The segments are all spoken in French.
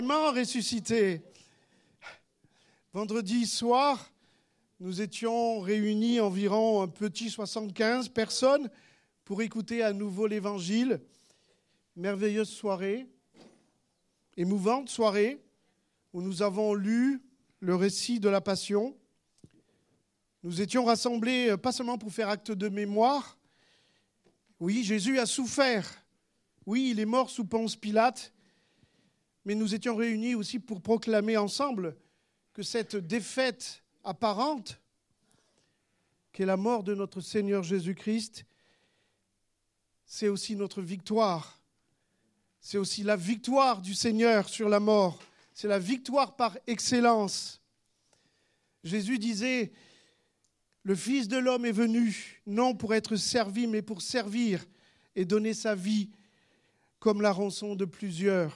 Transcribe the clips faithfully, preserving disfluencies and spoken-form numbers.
Ressuscité. Vendredi soir, nous étions réunis environ un petit soixante-quinze personnes pour écouter à nouveau l'Évangile. Merveilleuse soirée, émouvante soirée, où nous avons lu le récit de la Passion. Nous étions rassemblés pas seulement pour faire acte de mémoire. Oui, Jésus a souffert. Oui, il est mort sous Ponce Pilate. Mais nous étions réunis aussi pour proclamer ensemble que cette défaite apparente, qu'est la mort de notre Seigneur Jésus-Christ, c'est aussi notre victoire. C'est aussi la victoire du Seigneur sur la mort. C'est la victoire par excellence. Jésus disait, le Fils de l'homme est venu, non pour être servi, mais pour servir et donner sa vie comme la rançon de plusieurs.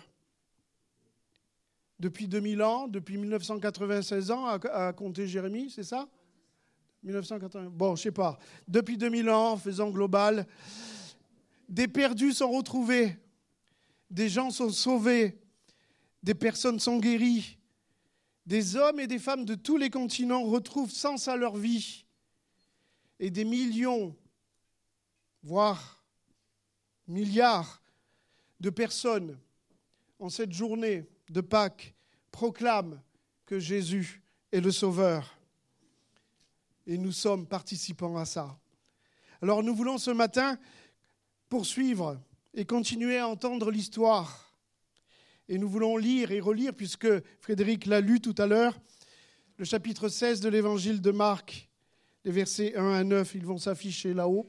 Depuis deux mille ans, depuis mille neuf cent quatre-vingt-seize ans, à, à compter Jérémie, c'est ça mille neuf cent quatre-vingts Bon, je ne sais pas. Depuis deux mille ans, en faisant global, des perdus sont retrouvés, des gens sont sauvés, des personnes sont guéries, des hommes et des femmes de tous les continents retrouvent sens à leur vie, et des millions, voire milliards de personnes en cette journée de Pâques proclament que Jésus est le Sauveur. Et nous sommes participants à ça. Alors nous voulons ce matin poursuivre et continuer à entendre l'histoire. Et nous voulons lire et relire, puisque Frédéric l'a lu tout à l'heure, le chapitre seize de l'évangile de Marc, les versets un à neuf, ils vont s'afficher là-haut.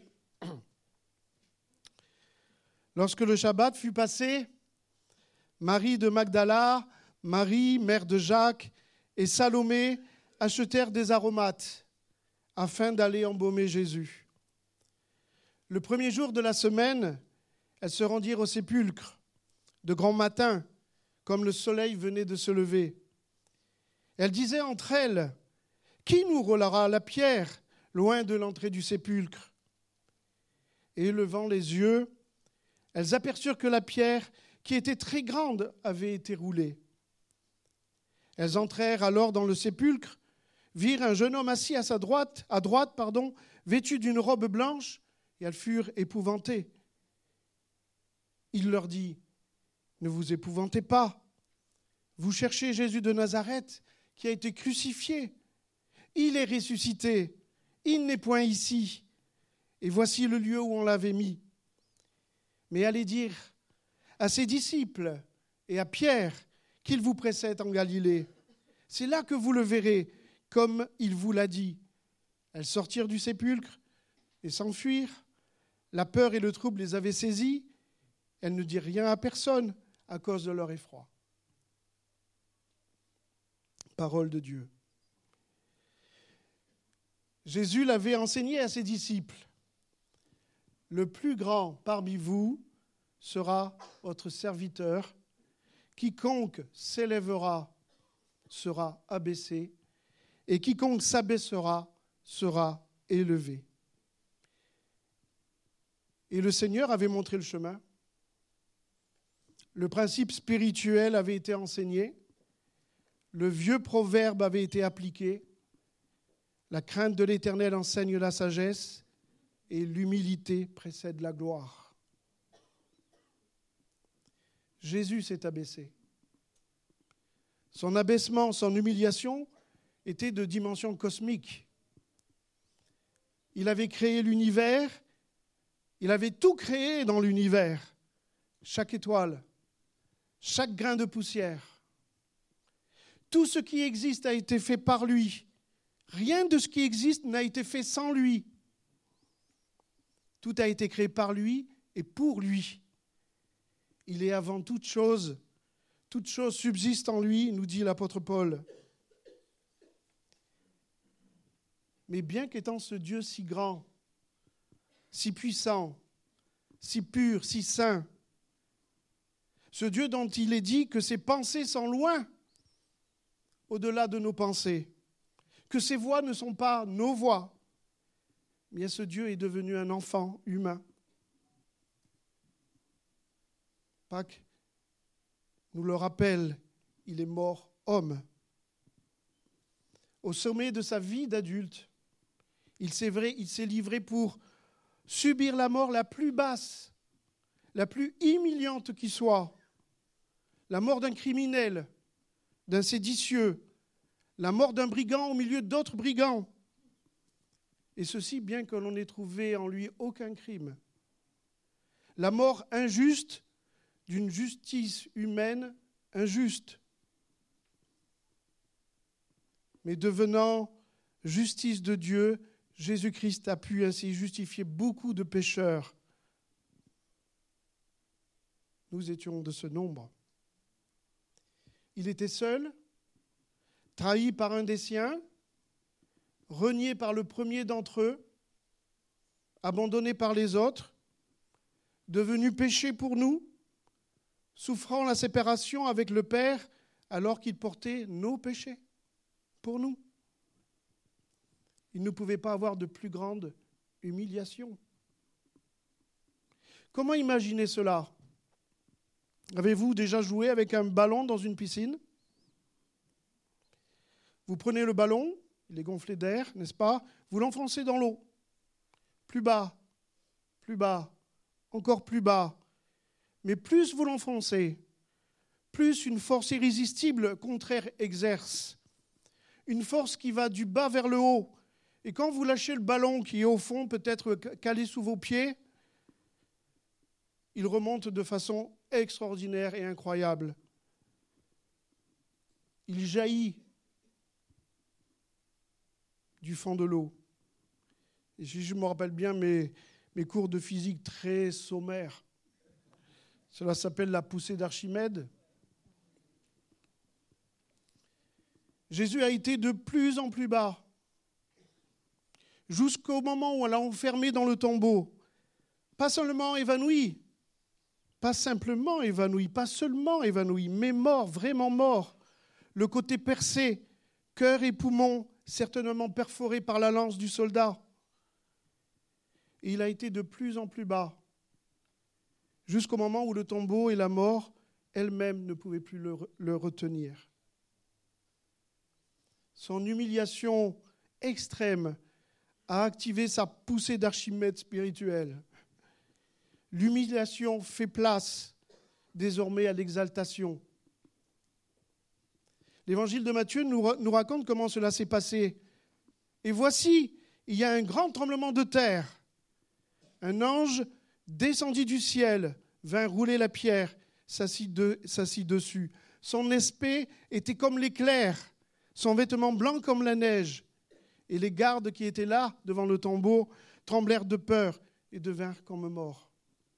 Lorsque le Shabbat fut passé, Marie de Magdala, Marie, mère de Jacques, et Salomé achetèrent des aromates afin d'aller embaumer Jésus. Le premier jour de la semaine, elles se rendirent au sépulcre, de grand matin, comme le soleil venait de se lever. Elles disaient entre elles, « Qui nous roulera la pierre loin de l'entrée du sépulcre ?» Et levant les yeux, elles aperçurent que la pierre, qui était très grande, avait été roulée. Elles entrèrent alors dans le sépulcre, virent un jeune homme assis à sa droite, à droite, pardon, vêtu d'une robe blanche, et elles furent épouvantées. Il leur dit, « Ne vous épouvantez pas. Vous cherchez Jésus de Nazareth, qui a été crucifié. Il est ressuscité. Il n'est point ici. Et voici le lieu où on l'avait mis. Mais allez dire à ses disciples et à Pierre qu'il vous précède en Galilée. C'est là que vous le verrez, comme il vous l'a dit. » Elles sortirent du sépulcre et s'enfuirent. La peur et le trouble les avaient saisies. Elles ne dirent rien à personne à cause de leur effroi. Parole de Dieu. Jésus l'avait enseigné à ses disciples. Le plus grand parmi vous sera votre serviteur. Quiconque s'élèvera sera abaissé, et quiconque s'abaissera sera élevé. Et le Seigneur avait montré le chemin. Le principe spirituel avait été enseigné. Le vieux proverbe avait été appliqué. La crainte de l'Éternel enseigne la sagesse, et l'humilité précède la gloire. Jésus s'est abaissé. Son abaissement, son humiliation étaient de dimension cosmique. Il avait créé l'univers, il avait tout créé dans l'univers, chaque étoile, chaque grain de poussière. Tout ce qui existe a été fait par lui. Rien de ce qui existe n'a été fait sans lui. Tout a été créé par lui et pour lui. Il est avant toute chose, toute chose subsiste en lui, nous dit l'apôtre Paul. Mais bien qu'étant ce Dieu si grand, si puissant, si pur, si saint, ce Dieu dont il est dit que ses pensées sont loin, au-delà de nos pensées, que ses voies ne sont pas nos voies, bien ce Dieu est devenu un enfant humain. Pâques nous le rappelle, il est mort homme. Au sommet de sa vie d'adulte, il s'est, vrai, il s'est livré pour subir la mort la plus basse, la plus humiliante qui soit, la mort d'un criminel, d'un séditieux, la mort d'un brigand au milieu d'autres brigands. Et ceci bien que l'on n'ait trouvé en lui aucun crime. La mort injuste d'une justice humaine injuste. Mais devenant justice de Dieu, Jésus-Christ a pu ainsi justifier beaucoup de pécheurs. Nous étions de ce nombre. Il était seul, trahi par un des siens, renié par le premier d'entre eux, abandonné par les autres, devenu péché pour nous, souffrant la séparation avec le Père alors qu'il portait nos péchés pour nous. Il ne pouvait pas avoir de plus grande humiliation. Comment imaginer cela ? Avez-vous déjà joué avec un ballon dans une piscine ? Vous prenez le ballon, il est gonflé d'air, n'est-ce pas ? Vous l'enfoncez dans l'eau. Plus bas, plus bas, encore plus bas. Mais plus vous l'enfoncez, plus une force irrésistible contraire exerce. Une force qui va du bas vers le haut. Et quand vous lâchez le ballon qui est au fond, peut-être calé sous vos pieds, il remonte de façon extraordinaire et incroyable. Il jaillit du fond de l'eau. Et si je me rappelle bien mes, mes cours de physique très sommaires, cela s'appelle la poussée d'Archimède. Jésus a été de plus en plus bas, jusqu'au moment où on l'a enfermé dans le tombeau. Pas seulement évanoui, pas simplement évanoui, pas seulement évanoui, mais mort, vraiment mort. Le côté percé, cœur et poumons, certainement perforés par la lance du soldat. Et il a été de plus en plus bas, jusqu'au moment où le tombeau et la mort elle-même ne pouvaient plus le, le retenir. Son humiliation extrême a activé sa poussée d'Archimède spirituelle. L'humiliation fait place désormais à l'exaltation. L'évangile de Matthieu nous, nous raconte comment cela s'est passé. Et voici, il y a un grand tremblement de terre. Un ange descendit du ciel, vint rouler la pierre, s'assit, de, s'assit dessus. Son aspect était comme l'éclair, son vêtement blanc comme la neige. Et les gardes qui étaient là, devant le tombeau, tremblèrent de peur et devinrent comme morts.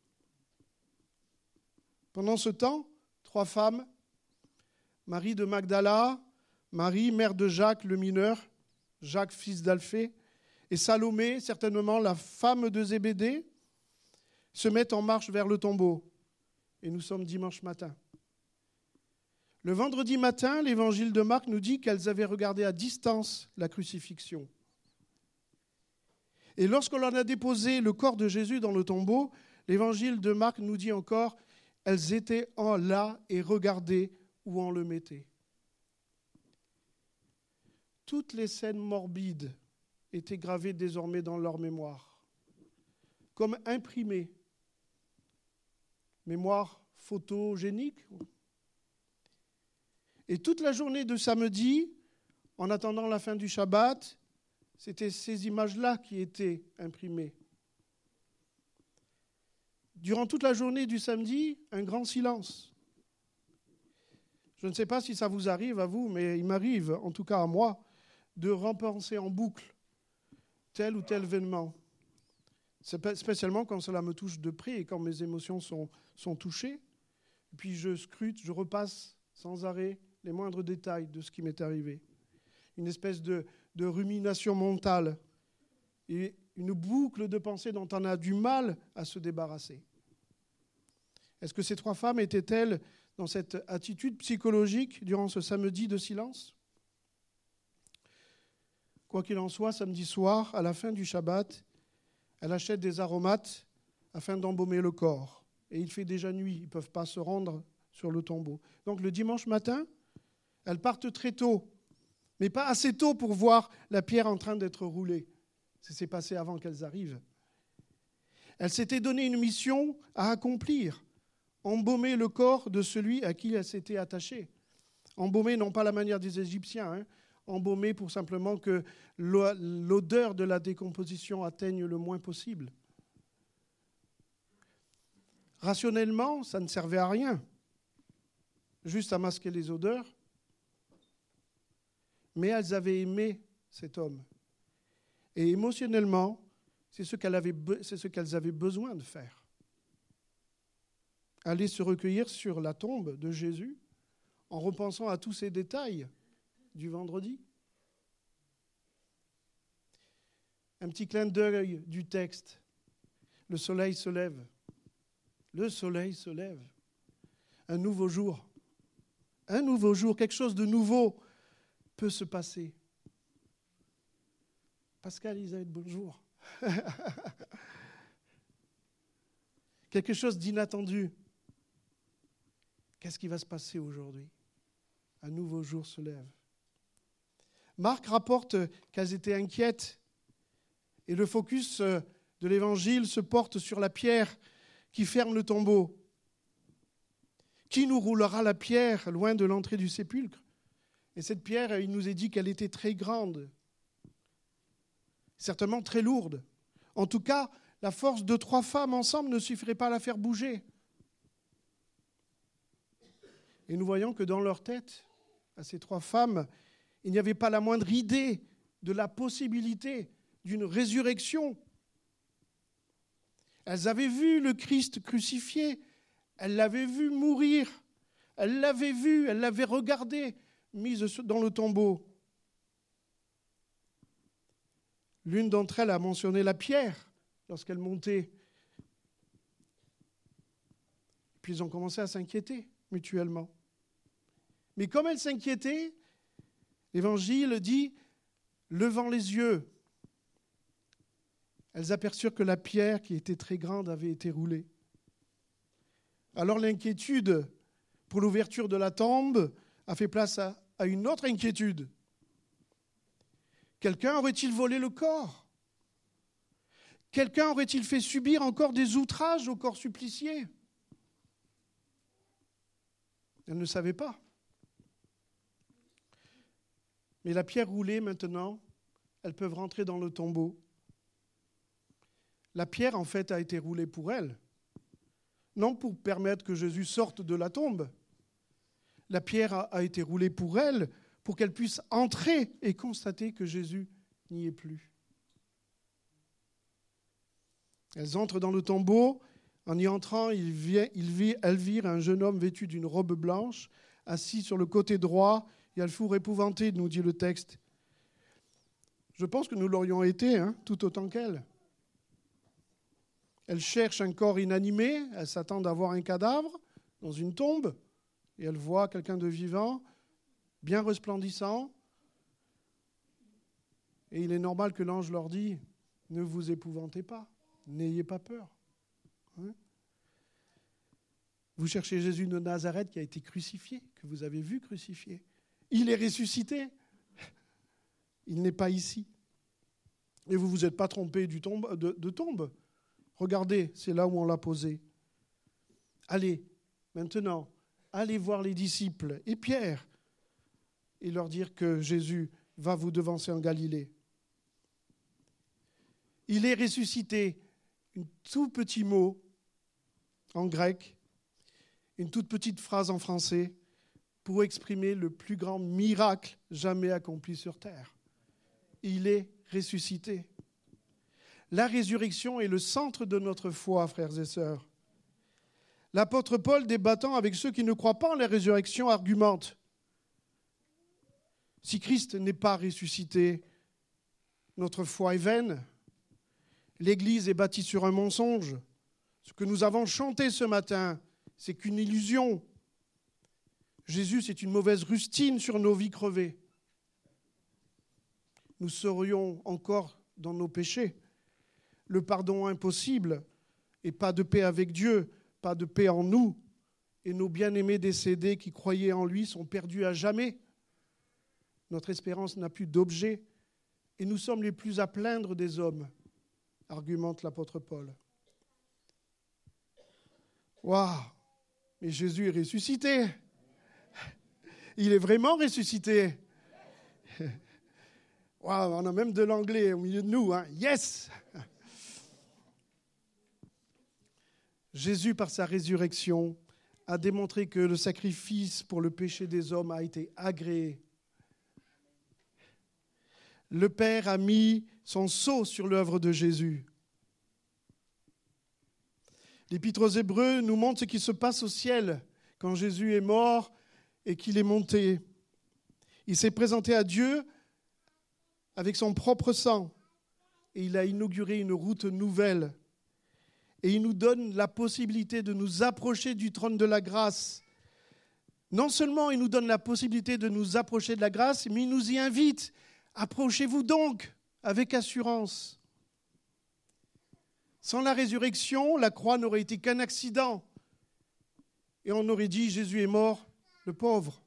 Pendant ce temps, trois femmes, Marie de Magdala, Marie, mère de Jacques le mineur, Jacques fils d'Alphée, et Salomé, certainement la femme de Zébédée, se mettent en marche vers le tombeau. Et nous sommes dimanche matin. Le vendredi matin, l'évangile de Marc nous dit qu'elles avaient regardé à distance la crucifixion. Et lorsque l'on a déposé le corps de Jésus dans le tombeau, l'évangile de Marc nous dit encore, elles étaient en là et regardaient où on le mettait. Toutes les scènes morbides étaient gravées désormais dans leur mémoire, comme imprimées. Mémoire photogénique. Et toute la journée de samedi, en attendant la fin du Shabbat, c'était ces images-là qui étaient imprimées. Durant toute la journée du samedi, un grand silence. Je ne sais pas si ça vous arrive à vous, mais il m'arrive, en tout cas à moi, de repenser en boucle tel ou tel événement. Spécialement quand cela me touche de près et quand mes émotions sont, sont touchées. Puis je scrute, je repasse sans arrêt les moindres détails de ce qui m'est arrivé. Une espèce de, de rumination mentale et une boucle de pensée dont on a du mal à se débarrasser. Est-ce que ces trois femmes étaient-elles dans cette attitude psychologique durant ce samedi de silence ? Quoi qu'il en soit, samedi soir, à la fin du Shabbat, elle achète des aromates afin d'embaumer le corps. Et il fait déjà nuit, ils ne peuvent pas se rendre sur le tombeau. Donc le dimanche matin, Elles partent très tôt, mais pas assez tôt pour voir la pierre en train d'être roulée. Ça s'est passé avant qu'elles arrivent. Elles s'étaient donné une mission à accomplir, embaumer le corps de celui à qui elles s'étaient attachées. Embaumer, non pas la manière des Égyptiens, hein, embaumer pour simplement que l'odeur de la décomposition atteigne le moins possible. Rationnellement, ça ne servait à rien, juste à masquer les odeurs. Mais elles avaient aimé cet homme. Et émotionnellement, c'est ce qu'elles avaient, c'est ce qu'elles avaient besoin de faire. Aller se recueillir sur la tombe de Jésus en repensant à tous ces détails du vendredi. Un petit clin d'œil du texte. Le soleil se lève. Le soleil se lève. Un nouveau jour. Un nouveau jour, quelque chose de nouveau peut se passer. Pascal, Elisabeth, bonjour. Quelque chose d'inattendu. Qu'est-ce qui va se passer aujourd'hui ? Un nouveau jour se lève. Marc rapporte qu'elles étaient inquiètes et le focus de l'évangile se porte sur la pierre qui ferme le tombeau. Qui nous roulera la pierre loin de l'entrée du sépulcre ? Et cette pierre, il nous est dit qu'elle était très grande, certainement très lourde. En tout cas, la force de trois femmes ensemble ne suffirait pas à la faire bouger. Et nous voyons que dans leur tête, à ces trois femmes, il n'y avait pas la moindre idée de la possibilité d'une résurrection. Elles avaient vu le Christ crucifié, elles l'avaient vu mourir, elles l'avaient vu, elles l'avaient regardé, mise dans le tombeau. L'une d'entre elles a mentionné la pierre lorsqu'elle montait. Puis ils ont commencé à s'inquiéter mutuellement. Mais comme elles s'inquiétaient, l'Évangile dit, levant les yeux, elles aperçurent que la pierre, qui était très grande, avait été roulée. Alors l'inquiétude pour l'ouverture de la tombe a fait place à, à une autre inquiétude. Quelqu'un aurait-il volé le corps ? Quelqu'un aurait-il fait subir encore des outrages au corps supplicié ? Elles ne savaient pas. Mais la pierre roulée maintenant, elles peuvent rentrer dans le tombeau. La pierre, en fait, a été roulée pour elles. Non pour permettre que Jésus sorte de la tombe. La pierre a, a été roulée pour elles, pour qu'elles puissent entrer et constater que Jésus n'y est plus. Elles entrent dans le tombeau. En y entrant, il vient, il vit, elles virent un jeune homme vêtu d'une robe blanche, assis sur le côté droit. Il y a le four épouvanté, nous dit le texte. Je pense que nous l'aurions été, hein, tout autant qu'elle. Elles cherchent un corps inanimé, elles s'attendent à voir un cadavre dans une tombe, et elles voient quelqu'un de vivant, bien resplendissant. Et il est normal que l'ange leur dise, ne vous épouvantez pas, n'ayez pas peur. Hein ? Vous cherchez Jésus de Nazareth qui a été crucifié, que vous avez vu crucifié. Il est ressuscité. Il n'est pas ici. Et vous ne vous êtes pas trompé du tombe, de, de tombe. Regardez, c'est là où on l'a posé. Allez, maintenant, allez voir les disciples et Pierre et leur dire que Jésus va vous devancer en Galilée. Il est ressuscité. Un tout petit mot en grec, une toute petite phrase en français pour exprimer le plus grand miracle jamais accompli sur terre. Il est ressuscité. La résurrection est le centre de notre foi, frères et sœurs. L'apôtre Paul, débattant avec ceux qui ne croient pas en la résurrection, argumente. Si Christ n'est pas ressuscité, notre foi est vaine. L'Église est bâtie sur un mensonge. Ce que nous avons chanté ce matin, c'est qu'une illusion. Jésus, c'est une mauvaise rustine sur nos vies crevées. Nous serions encore dans nos péchés. Le pardon impossible et pas de paix avec Dieu, pas de paix en nous. Et nos bien-aimés décédés qui croyaient en lui sont perdus à jamais. Notre espérance n'a plus d'objet et nous sommes les plus à plaindre des hommes, argumente l'apôtre Paul. Waouh! Mais Jésus est ressuscité. Il est vraiment ressuscité. Waouh, on a même de l'anglais au milieu de nous, hein. Yes! Jésus, par sa résurrection, a démontré que le sacrifice pour le péché des hommes a été agréé. Le Père a mis son sceau sur l'œuvre de Jésus. L'Épître aux Hébreux nous montre ce qui se passe au ciel quand Jésus est mort et qu'il est monté. Il s'est présenté à Dieu avec son propre sang et il a inauguré une route nouvelle. Et il nous donne la possibilité de nous approcher du trône de la grâce. Non seulement il nous donne la possibilité de nous approcher de la grâce, mais il nous y invite. Approchez-vous donc avec assurance. Sans la résurrection, la croix n'aurait été qu'un accident. Et on aurait dit, Jésus est mort, le pauvre.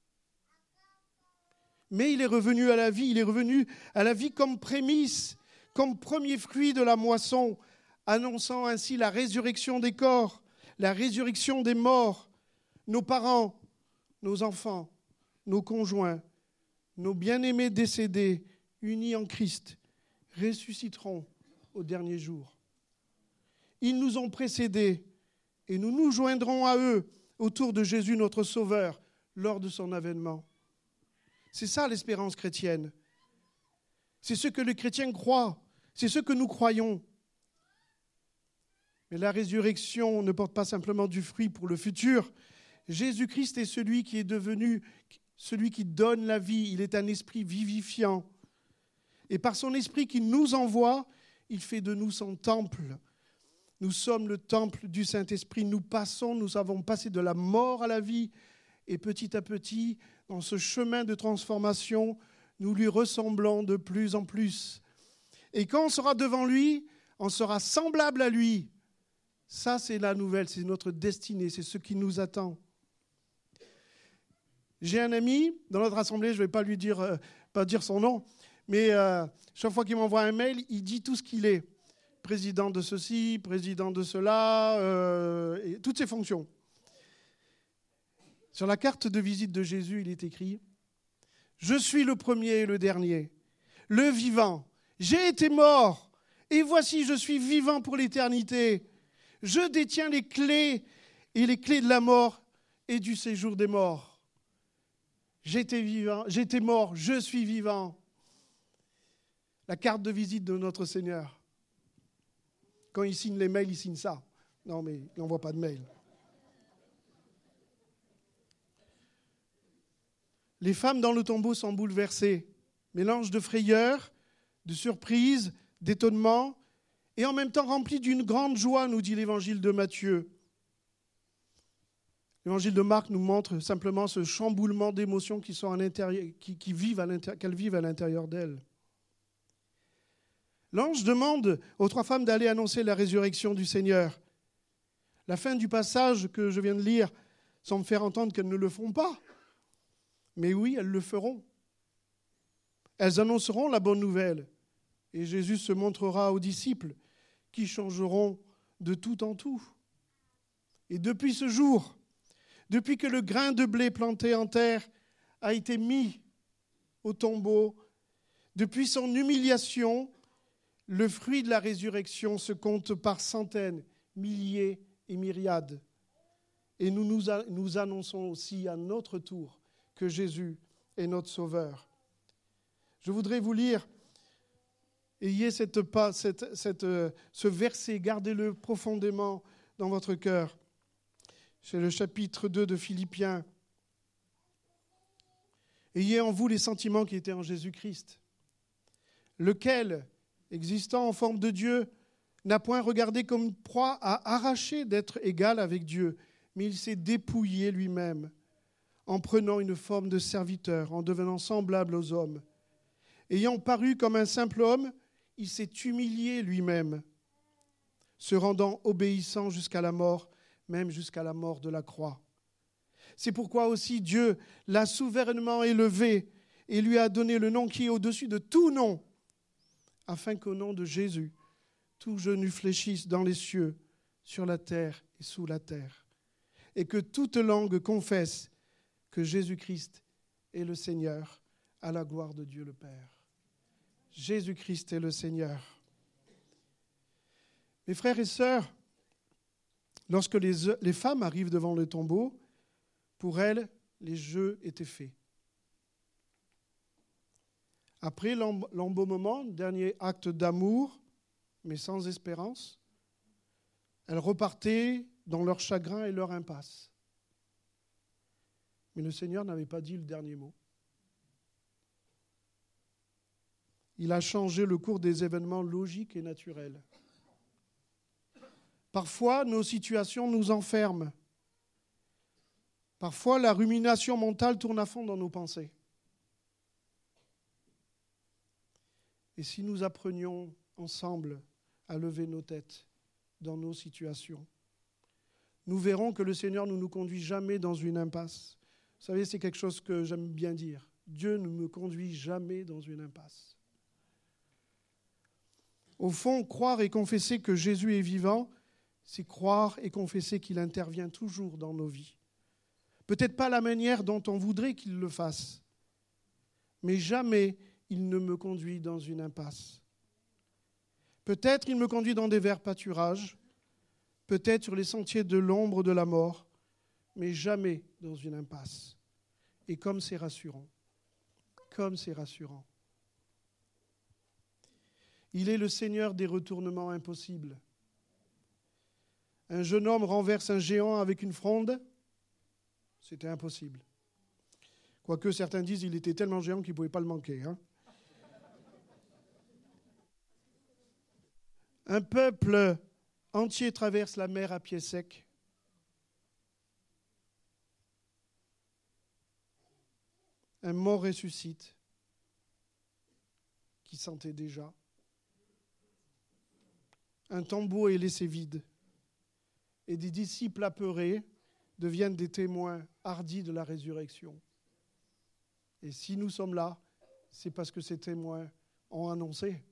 Mais il est revenu à la vie, il est revenu à la vie comme prémisse, comme premier fruit de la moisson, annonçant ainsi la résurrection des corps, la résurrection des morts. Nos parents, nos enfants, nos conjoints, nos bien-aimés décédés, unis en Christ, ressusciteront au dernier jour. Ils nous ont précédés et nous nous joindrons à eux autour de Jésus notre Sauveur lors de son avènement. C'est ça l'espérance chrétienne. C'est ce que les chrétiens croient, c'est ce que nous croyons. Mais la résurrection ne porte pas simplement du fruit pour le futur. Jésus-Christ est celui qui est devenu, celui qui donne la vie. Il est un esprit vivifiant. Et par son esprit qu'il nous envoie, il fait de nous son temple. Nous sommes le temple du Saint-Esprit. Nous passons, nous avons passé de la mort à la vie. Et petit à petit, dans ce chemin de transformation, nous lui ressemblons de plus en plus. Et quand on sera devant lui, on sera semblable à lui. Ça, c'est la nouvelle, c'est notre destinée, c'est ce qui nous attend. J'ai un ami, dans notre assemblée, je ne vais pas lui dire, euh, pas dire son nom, mais euh, chaque fois qu'il m'envoie un mail, il dit tout ce qu'il est. Président de ceci, président de cela, euh, et toutes ses fonctions. Sur la carte de visite de Jésus, il est écrit « Je suis le premier et le dernier, le vivant. J'ai été mort, et voici, je suis vivant pour l'éternité. Je détiens les clés et les clés de la mort et du séjour des morts. J'étais vivant, j'étais mort, je suis vivant. » La carte de visite de notre Seigneur. Quand il signe les mails, il signe ça. Non, mais il n'envoie pas de mail. Les femmes dans le tombeau sont bouleversées. Mélange de frayeur, de surprise, d'étonnement, et en même temps rempli d'une grande joie, nous dit l'évangile de Matthieu. L'évangile de Marc nous montre simplement ce chamboulement d'émotions qui sont à l'intérieur, qui, qui vivent à l'intérieur, qu'elles vivent à l'intérieur d'elles. L'ange demande aux trois femmes d'aller annoncer la résurrection du Seigneur. La fin du passage que je viens de lire semble faire entendre qu'elles ne le feront pas. Mais oui, elles le feront. Elles annonceront la bonne nouvelle. Et Jésus se montrera aux disciples qui changeront de tout en tout. Et depuis ce jour, depuis que le grain de blé planté en terre a été mis au tombeau, depuis son humiliation, le fruit de la résurrection se compte par centaines, milliers et myriades. Et nous nous, a, nous annonçons aussi à notre tour que Jésus est notre Sauveur. Je voudrais vous lire, ayez cette, cette, cette, ce verset, gardez-le profondément dans votre cœur. C'est le chapitre deux de Philippiens. Ayez en vous les sentiments qui étaient en Jésus-Christ, lequel, existant en forme de Dieu, n'a point regardé comme une proie à arracher d'être égal avec Dieu, mais il s'est dépouillé lui-même, en prenant une forme de serviteur, en devenant semblable aux hommes. Ayant paru comme un simple homme, il s'est humilié lui-même, se rendant obéissant jusqu'à la mort, même jusqu'à la mort de la croix. C'est pourquoi aussi Dieu l'a souverainement élevé et lui a donné le nom qui est au-dessus de tout nom, afin qu'au nom de Jésus, tout genou fléchisse dans les cieux, sur la terre et sous la terre, et que toute langue confesse que Jésus-Christ est le Seigneur, à la gloire de Dieu le Père. Jésus-Christ est le Seigneur. Mes frères et sœurs, lorsque les, les femmes arrivent devant le tombeau, pour elles, les jeux étaient faits. Après l'embaumement, dernier acte d'amour, mais sans espérance, elles repartaient dans leur chagrin et leur impasse. Mais le Seigneur n'avait pas dit le dernier mot. Il a changé le cours des événements logiques et naturels. Parfois, nos situations nous enferment. Parfois, la rumination mentale tourne à fond dans nos pensées. Et si nous apprenions ensemble à lever nos têtes dans nos situations, nous verrons que le Seigneur ne nous conduit jamais dans une impasse. Vous savez, c'est quelque chose que j'aime bien dire. Dieu ne me conduit jamais dans une impasse. Au fond, croire et confesser que Jésus est vivant, c'est croire et confesser qu'il intervient toujours dans nos vies. Peut-être pas la manière dont on voudrait qu'il le fasse, mais jamais il ne me conduit dans une impasse. Peut-être il me conduit dans des verts pâturages, peut-être sur les sentiers de l'ombre de la mort, mais jamais dans une impasse. Et comme c'est rassurant, comme c'est rassurant. Il est le Seigneur des retournements impossibles. Un jeune homme renverse un géant avec une fronde, c'était impossible. Quoique certains disent qu'il était tellement géant qu'il ne pouvait pas le manquer. Hein. Un peuple entier traverse la mer à pied sec. Un mort ressuscite, qui sentait déjà. Un tombeau est laissé vide. Et des disciples apeurés deviennent des témoins hardis de la résurrection. Et si nous sommes là, c'est parce que ces témoins ont annoncé.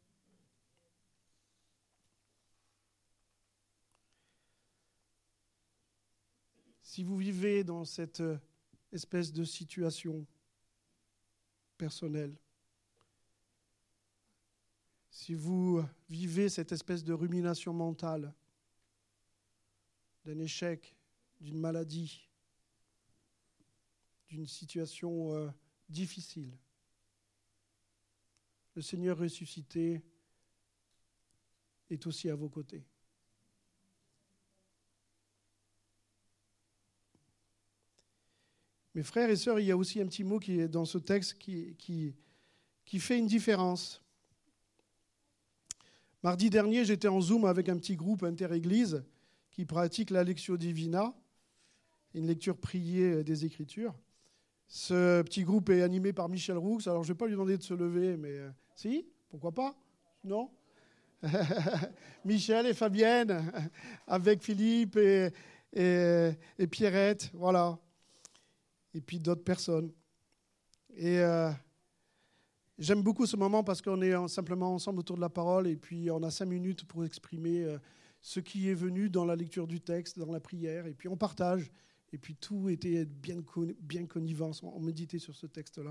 Si vous vivez dans cette espèce de situation personnelle, si vous vivez cette espèce de rumination mentale, d'un échec, d'une maladie, d'une situation euh, difficile, le Seigneur ressuscité est aussi à vos côtés. Mes frères et sœurs, il y a aussi un petit mot qui est dans ce texte qui, qui, qui fait une différence. Mardi dernier, j'étais en Zoom avec un petit groupe inter-église qui pratique la Lectio Divina, une lecture priée des Écritures. Ce petit groupe est animé par Michel Roux. Alors, je ne vais pas lui demander de se lever, mais euh, si, pourquoi pas? Non? Michel et Fabienne, avec Philippe et, et, et Pierrette, voilà. Et puis d'autres personnes. Et euh, j'aime beaucoup ce moment parce qu'on est simplement ensemble autour de la parole et puis on a cinq minutes pour exprimer euh, ce qui est venu dans la lecture du texte, dans la prière, et puis on partage. Et puis tout était bien, con, bien connivence, on méditait sur ce texte-là.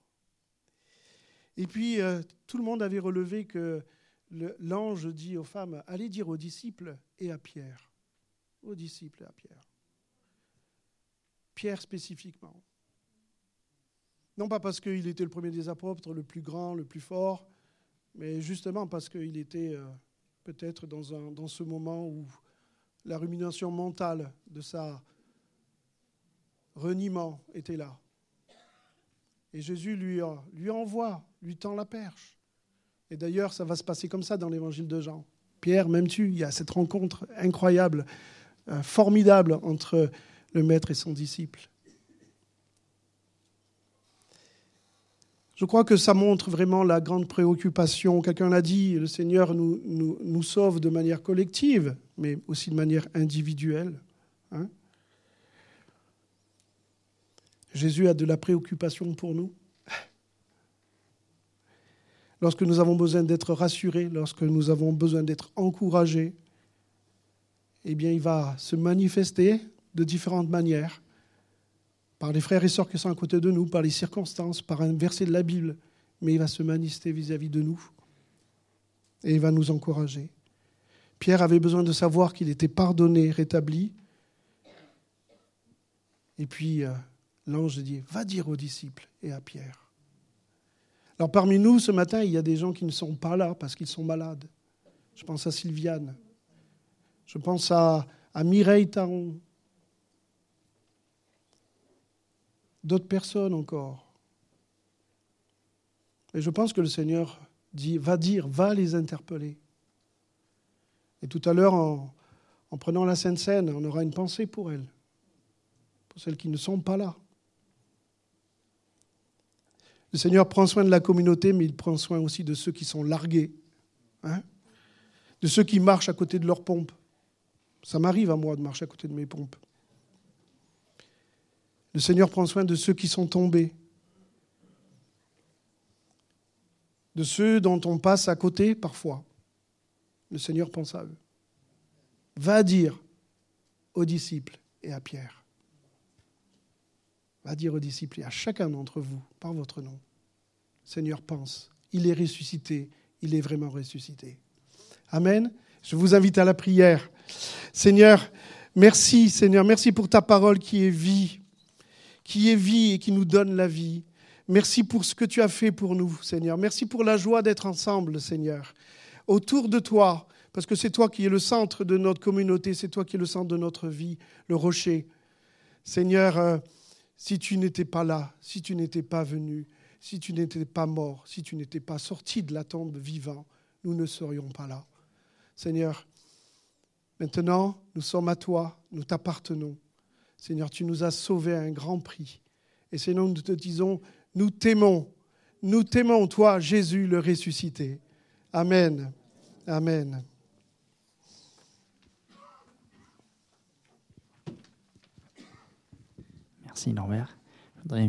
Et puis euh, tout le monde avait relevé que le, l'ange dit aux femmes, allez dire aux disciples et à Pierre. Aux disciples et à Pierre. Pierre spécifiquement. Non pas parce qu'il était le premier des apôtres, le plus grand, le plus fort, mais justement parce qu'il était euh, peut-être dans, un, dans ce moment où la rumination mentale de sa reniement était là. Et Jésus lui, lui envoie, lui tend la perche. Et d'ailleurs, ça va se passer comme ça dans l'évangile de Jean. Pierre, m'aimes-tu? Il y a cette rencontre incroyable, euh, formidable entre le maître et son disciple. Je crois que ça montre vraiment la grande préoccupation. Quelqu'un l'a dit, le Seigneur nous, nous, nous sauve de manière collective, mais aussi de manière individuelle. Hein? Jésus a de la préoccupation pour nous. lorsque nous avons besoin d'être rassurés, lorsque nous avons besoin d'être encouragés, eh bien, il va se manifester de différentes manières, par les frères et sœurs qui sont à côté de nous, par les circonstances, par un verset de la Bible, mais il va se manifester vis-à-vis de nous et il va nous encourager. Pierre avait besoin de savoir qu'il était pardonné, rétabli. Et puis, euh, l'ange dit, va dire aux disciples et à Pierre. Alors, parmi nous, ce matin, il y a des gens qui ne sont pas là parce qu'ils sont malades. Je pense à Sylviane. Je pense à, à Mireille Taron. D'autres personnes encore. Et je pense que le Seigneur dit, va dire, va les interpeller. Et tout à l'heure, en, en prenant la Sainte Seine, on aura une pensée pour elles, pour celles qui ne sont pas là. Le Seigneur prend soin de la communauté, mais il prend soin aussi de ceux qui sont largués, hein, de ceux qui marchent à côté de leurs pompes. Ça m'arrive à moi de marcher à côté de mes pompes. Le Seigneur prend soin de ceux qui sont tombés, de ceux dont on passe à côté parfois. Le Seigneur pense à eux. Va dire aux disciples et à Pierre. Va dire aux disciples et à chacun d'entre vous, par votre nom. Le Seigneur pense, il est ressuscité, il est vraiment ressuscité. Amen. Je vous invite à la prière. Seigneur, merci Seigneur, merci pour ta parole qui est vie, qui est vie et qui nous donne la vie. Merci pour ce que tu as fait pour nous, Seigneur. Merci pour la joie d'être ensemble, Seigneur, autour de toi, parce que c'est toi qui es le centre de notre communauté, c'est toi qui es le centre de notre vie, le rocher. Seigneur, euh, si tu n'étais pas là, si tu n'étais pas venu, si tu n'étais pas mort, si tu n'étais pas sorti de la tombe vivant, nous ne serions pas là. Seigneur, maintenant, nous sommes à toi, nous t'appartenons. Seigneur, tu nous as sauvés à un grand prix. Et Seigneur, nous te disons, nous t'aimons. Nous t'aimons, toi, Jésus, le ressuscité. Amen. Amen. Merci Norbert.